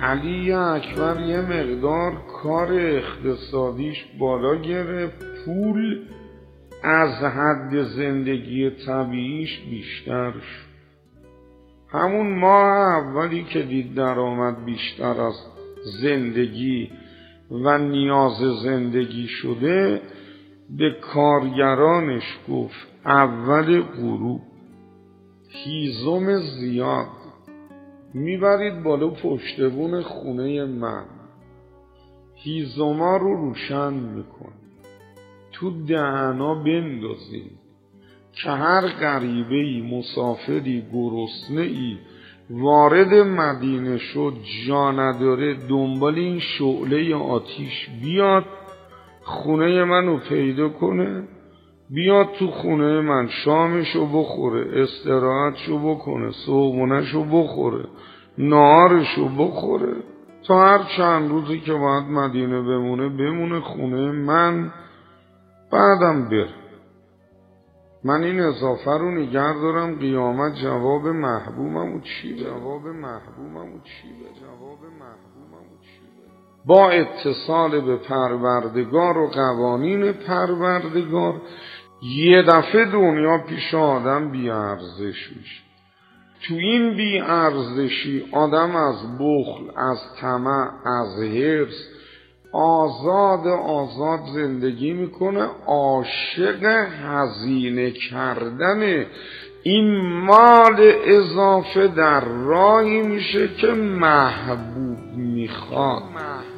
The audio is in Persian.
علی اکبر یه مقدار کار اقتصادیش بالا گرفت، پول از حد زندگی طبیعیش بیشتر شد. همون ماه اولی که دید درآمد بیشتر از زندگی و نیاز زندگی شده، به کارگرانش گفت اول غروب هیزم زیاد میبرید بالا پشتبون خونه من، هیزما رو روشن میکنید، تو دهنا بندازید که هر غریبه‌ای، مسافری، گرسنه‌ای وارد مدینه شد جا نداره دنبال این شعله آتیش بیاد، خونه منو پیدا کنه، بیاد تو خونه من شامشو بخوره، استراحتشو بکنه، صبحونهشو بخوره، نهارشو بخوره، تا هر چند روزی که باید مدینه بمونه خونه من، بعدم بره. من این اضافه رو نگه دارم قیامت جواب محبوبمو چی به؟ با اتصال به پروردگار و قوانین پروردگار یه دفعه دنیا پیش آدم بی‌ارزش میشه. تو این بی‌ارزشی آدم از بخل، از طمع، از حرص آزاد زندگی میکنه، عاشق هزینه کردن این مال اضافه در راهی میشه که محبوب میخواد.